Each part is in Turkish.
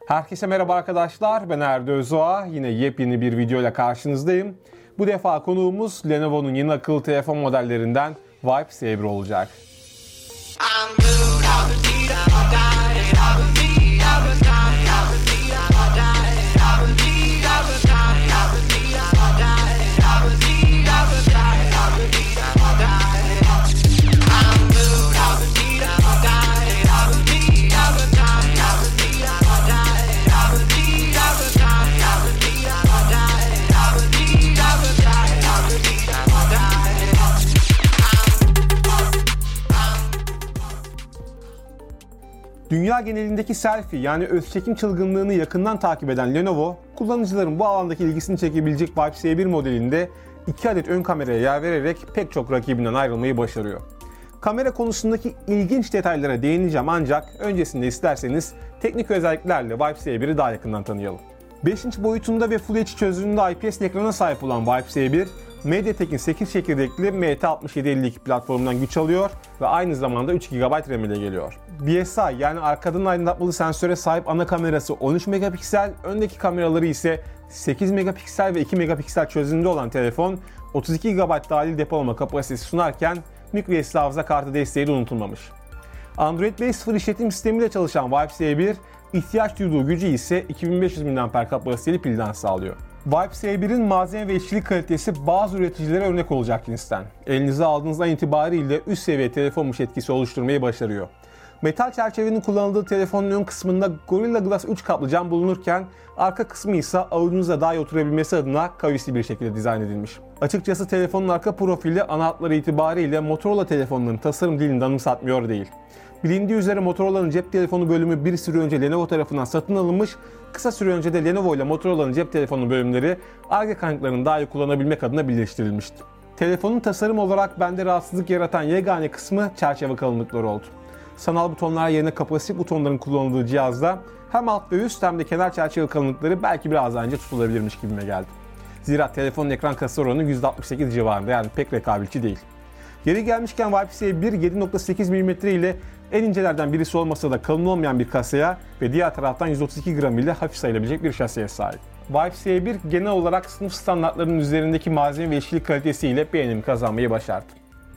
Herkese merhaba arkadaşlar, ben Erdo Özoğa. Yine yepyeni bir video ile karşınızdayım. Bu defa konuğumuz Lenovo'nun yeni akıllı telefon modellerinden Vibe Saber olacak. Dünya genelindeki selfie yani öz çekim çılgınlığını yakından takip eden Lenovo, kullanıcıların bu alandaki ilgisini çekebilecek Vibe S1 modelinde 2 adet ön kameraya yer vererek pek çok rakibinden ayrılmayı başarıyor. Kamera konusundaki ilginç detaylara değineceğim ancak öncesinde isterseniz teknik özelliklerle Vibe S1'i daha yakından tanıyalım. 5 inç boyutunda ve Full HD çözünürlüğünde IPS ekrana sahip olan Vibe S1, MediaTek'in 8 çekirdekli MT6752 platformundan güç alıyor ve aynı zamanda 3 GB RAM ile geliyor. BSI yani arkadan aydınlatmalı sensöre sahip ana kamerası 13 megapiksel, öndeki kameraları ise 8 megapiksel ve 2 megapiksel çözünürlüğü olan telefon 32 GB dahil depolama kapasitesi sunarken microSD hafıza kartı desteği de unutulmamış. Android 5.0 işletim sistemiyle çalışan Vibe S1, ihtiyaç duyduğu gücü ise 2500 mAh kapasiteli pilden sağlıyor. Vibe S1'in malzeme ve işçilik kalitesi bazı üreticilere örnek olacak cinsten. Elinize aldığınızdan itibariyle üst seviye telefonmuş etkisi oluşturmayı başarıyor. Metal çerçevenin kullanıldığı telefonun ön kısmında Gorilla Glass 3 kaplı cam bulunurken arka kısmı ise avucunuza daha iyi oturabilmesi adına kavisli bir şekilde dizayn edilmiş. Açıkçası telefonun arka profili ana hatları itibariyle Motorola telefonlarının tasarım dilini anımsatmıyor değil. Bilindiği üzere Motorola'nın cep telefonu bölümü bir süre önce Lenovo tarafından satın alınmış, kısa süre önce de Lenovo ile Motorola'nın cep telefonu bölümleri Ar-Ge kaynaklarını daha iyi kullanabilmek adına birleştirilmişti. Telefonun tasarım olarak bende rahatsızlık yaratan yegane kısmı çerçeve kalınlıkları oldu. Sanal butonlar yerine kapasitif butonların kullanıldığı cihazda hem alt ve üst hem de kenar çerçeve kalınlıkları belki biraz daha ince tutulabilirmiş gibime geldi. Zira telefonun ekran kasa oranı %68 civarında, yani pek rekabetçi değil. Yeri gelmişken Vibe S1 7.8 mm ile en incelerden birisi olmasa da kalın olmayan bir kasaya ve diğer taraftan 132 gram ile hafif sayılabilecek bir şasiye sahip. Vibe S1 genel olarak sınıf standartlarının üzerindeki malzeme ve işçilik kalitesiyle beğenimi kazanmayı başardı.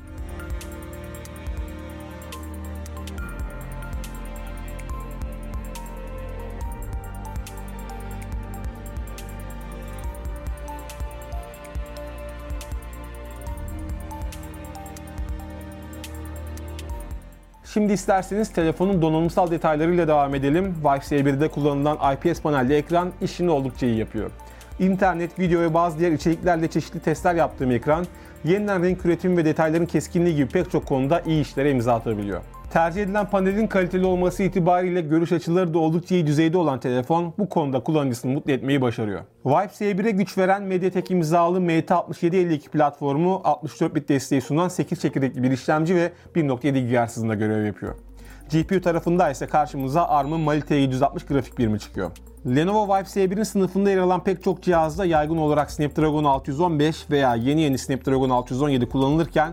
Şimdi isterseniz telefonun donanımsal detaylarıyla devam edelim. Vibe S1'de kullanılan IPS panelli ekran işini oldukça iyi yapıyor. İnternet, video ve bazı diğer içeriklerle çeşitli testler yaptığım ekran, yeniden renk üretimi ve detayların keskinliği gibi pek çok konuda iyi işlere imza atabiliyor. Tercih edilen panelin kaliteli olması itibariyle görüş açıları da oldukça iyi düzeyde olan telefon bu konuda kullanıcısını mutlu etmeyi başarıyor. Vibe S1'e güç veren MediaTek imzalı MT6752 platformu 64 bit desteği sunan 8 çekirdekli bir işlemci ve 1.7 GHz hızında görev yapıyor. GPU tarafında ise karşımıza ARM'ın Mali T760 grafik birimi çıkıyor. Lenovo Vibe S1'in sınıfında yer alan pek çok cihazda yaygın olarak Snapdragon 615 veya yeni Snapdragon 617 kullanılırken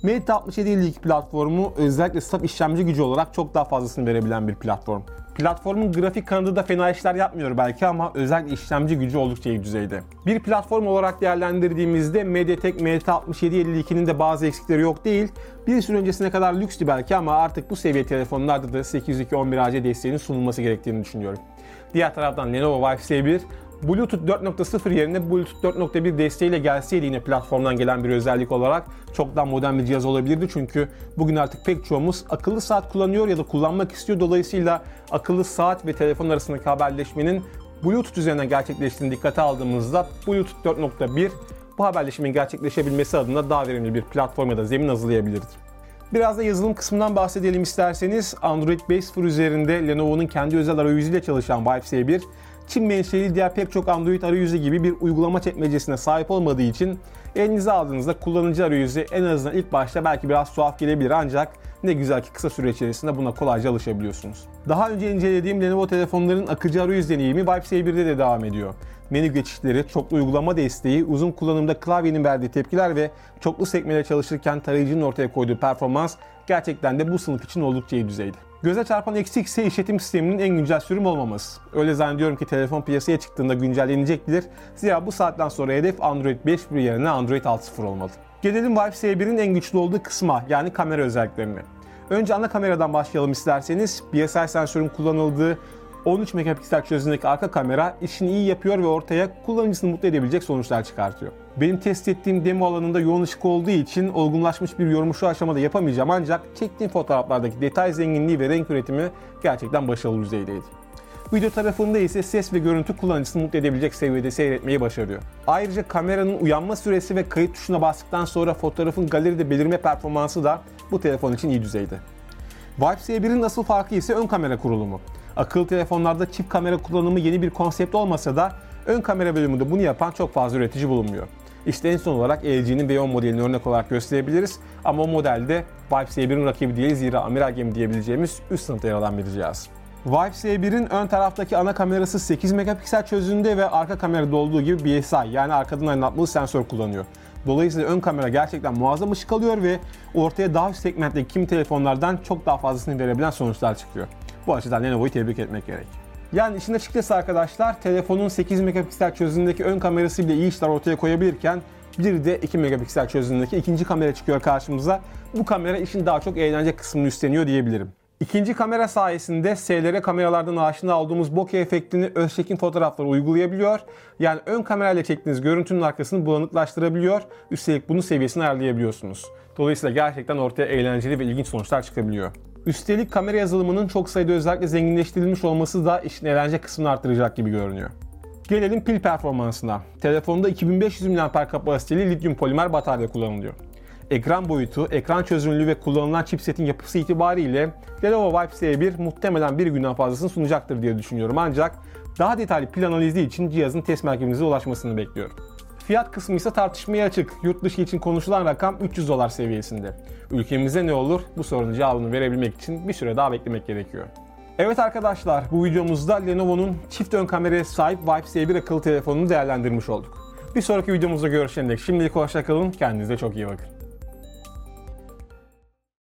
MT6752 platformu özellikle saf işlemci gücü olarak çok daha fazlasını verebilen bir platform. Platformun grafik kanadı da fena işler yapmıyor belki ama özellikle işlemci gücü oldukça iyi düzeyde. Bir platform olarak değerlendirdiğimizde MediaTek MT6752'nin de bazı eksikleri yok değil. Bir süre öncesine kadar lükstü belki ama artık bu seviye telefonlarda da 802.11ac desteğinin sunulması gerektiğini düşünüyorum. Diğer taraftan Lenovo Vibe S1 Bluetooth 4.0 yerine Bluetooth 4.1 desteğiyle gelseydi yine platformdan gelen bir özellik olarak çok daha modern bir cihaz olabilirdi. Çünkü bugün artık pek çoğumuz akıllı saat kullanıyor ya da kullanmak istiyor. Dolayısıyla akıllı saat ve telefon arasındaki haberleşmenin Bluetooth üzerinden gerçekleştiğini dikkate aldığımızda Bluetooth 4.1 bu haberleşmenin gerçekleşebilmesi adına daha verimli bir platform ya da zemin hazırlayabilirdi. Biraz da yazılım kısmından bahsedelim isterseniz. Android 5.0 üzerinde Lenovo'nun kendi özel arayüzüyle çalışan Vibe S1, Çin menşeli diğer pek çok Android arayüzü gibi bir uygulama çekmecesine sahip olmadığı için elinize aldığınızda kullanıcı arayüzü en azından ilk başta belki biraz tuhaf gelebilir ancak ne güzel ki kısa süre içerisinde buna kolayca alışabiliyorsunuz. Daha önce incelediğim Lenovo telefonların akıcı arayüz deneyimi Vibe S1'de de devam ediyor. Menü geçişleri, çoklu uygulama desteği, uzun kullanımda klavyenin verdiği tepkiler ve çoklu sekmeyle çalışırken tarayıcının ortaya koyduğu performans gerçekten de bu sınıf için oldukça iyi düzeyde. Göze çarpan eksik ise işletim sisteminin en güncel sürüm olmaması. Öyle zannediyorum ki telefon piyasaya çıktığında güncellenecektir. Zira bu saatten sonra hedef Android 5.1 yerine Android 6.0 olmalı. Gelelim Vive S1'in en güçlü olduğu kısma, yani kamera özelliklerine. Önce ana kameradan başlayalım isterseniz. BSI sensörün kullanıldığı 13 megapiksel çözünürlükteki arka kamera işini iyi yapıyor ve ortaya kullanıcısını mutlu edebilecek sonuçlar çıkartıyor. Benim test ettiğim demo alanında yoğun ışık olduğu için olgunlaşmış bir yorumu şu aşamada yapamayacağım, ancak çektiğim fotoğraflardaki detay zenginliği ve renk üretimi gerçekten başarılı düzeydeydi. Video tarafında ise ses ve görüntü kullanıcısını mutlu edebilecek seviyede seyretmeyi başarıyor. Ayrıca kameranın uyanma süresi ve kayıt tuşuna bastıktan sonra fotoğrafın galeride belirme performansı da bu telefon için iyi düzeyde. Vive S1'in asıl farkı ise ön kamera kurulumu. Akıllı telefonlarda çift kamera kullanımı yeni bir konsept olmasa da ön kamera bölümünde bunu yapan çok fazla üretici bulunmuyor. İşte en son olarak LG'nin V10 modelini örnek olarak gösterebiliriz ama o modelde Vive S1'in rakibi değil, zira amiral gemi diyebileceğimiz üst sınıfta yer alan bir cihaz. Vive S1'in ön taraftaki ana kamerası 8 megapiksel çözünürlüğünde ve arka kamerada olduğu gibi BSI, yani arkadan aydınlatmalı sensör kullanıyor. Dolayısıyla ön kamera gerçekten muazzam ışık alıyor ve ortaya daha üst segmentteki kimi telefonlardan çok daha fazlasını verebilen sonuçlar çıkıyor. Bu açıdan Lenovo'yu tebrik etmek gerek. Yani işin açıkçası arkadaşlar, telefonun 8 megapiksel çözünürlüğündeki ön kamerası bile iyi işler ortaya koyabilirken bir de 2 megapiksel çözünürlüğündeki ikinci kamera çıkıyor karşımıza. Bu kamera işin daha çok eğlence kısmını üstleniyor diyebilirim. İkinci kamera sayesinde SLR kameralardan aşina olduğumuz bokeh efektini öz çekim fotoğraflara uygulayabiliyor. Yani ön kamerayla çektiğiniz görüntünün arkasını bulanıklaştırabiliyor. Üstelik bunun seviyesini ayarlayabiliyorsunuz. Dolayısıyla gerçekten ortaya eğlenceli ve ilginç sonuçlar çıkabiliyor. Üstelik kamera yazılımının çok sayıda özellikle zenginleştirilmiş olması da işin eğlence kısmını artıracak gibi görünüyor. Gelelim pil performansına. Telefonda 2500 mAh kapasiteli lityum polimer batarya kullanılıyor. Ekran boyutu, ekran çözünürlüğü ve kullanılan chipsetin yapısı itibariyle Lenovo Vive S1 muhtemelen bir günden fazlasını sunacaktır diye düşünüyorum, ancak daha detaylı pil analizi için cihazın test merkezimize ulaşmasını bekliyorum. Fiyat kısmı ise tartışmaya açık. Yurt dışı için konuşulan rakam $300 seviyesinde. Ülkemizde ne olur? Bu sorunun cevabını verebilmek için bir süre daha beklemek gerekiyor. Evet arkadaşlar, bu videomuzda Lenovo'nun çift ön kameraya sahip Vive S1 akıllı telefonunu değerlendirmiş olduk. Bir sonraki videomuzda görüşene dek şimdilik hoşça kalın, kendinize çok iyi bakın.